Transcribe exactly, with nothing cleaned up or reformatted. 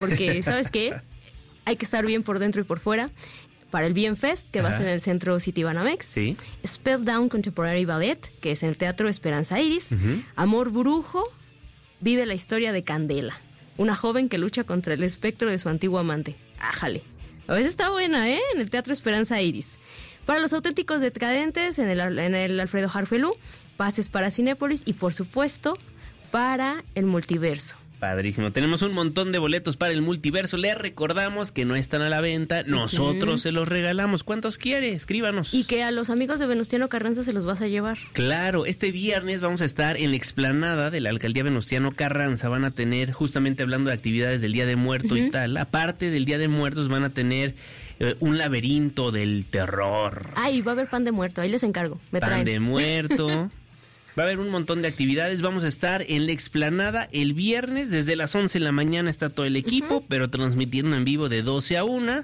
porque, ¿sabes qué? Hay que estar bien por dentro y por fuera. Para el Bienfest, que Ajá. va a ser en el Centro Citibanamex. Sí. Spelldown Contemporary Ballet, que es en el Teatro Esperanza Iris. Uh-huh. Amor Brujo, vive la historia de Candela, una joven que lucha contra el espectro de su antiguo amante. Ájale. A veces está buena, ¿eh? En el Teatro Esperanza Iris. Para los auténticos decadentes, en el, en el Alfredo Harfelú, pases para Cinépolis y, por supuesto, para el Multiverso. Padrísimo. Tenemos un montón de boletos para el Multiverso. Les recordamos que no están a la venta. Nosotros uh-huh. se los regalamos. ¿Cuántos quiere? Escríbanos. Y que a los amigos de Venustiano Carranza se los vas a llevar. Claro. Este viernes vamos a estar en la explanada de la Alcaldía Venustiano Carranza. Van a tener, justamente hablando de actividades del Día de Muerto uh-huh. y tal. Aparte del Día de Muertos van a tener eh, un laberinto del terror. Ay, va a haber pan de muerto. Ahí les encargo. Me pan traen. de muerto. Va a haber un montón de actividades. Vamos a estar en la explanada el viernes. Desde las once de la mañana está todo el equipo, uh-huh. pero transmitiendo en vivo de doce a una.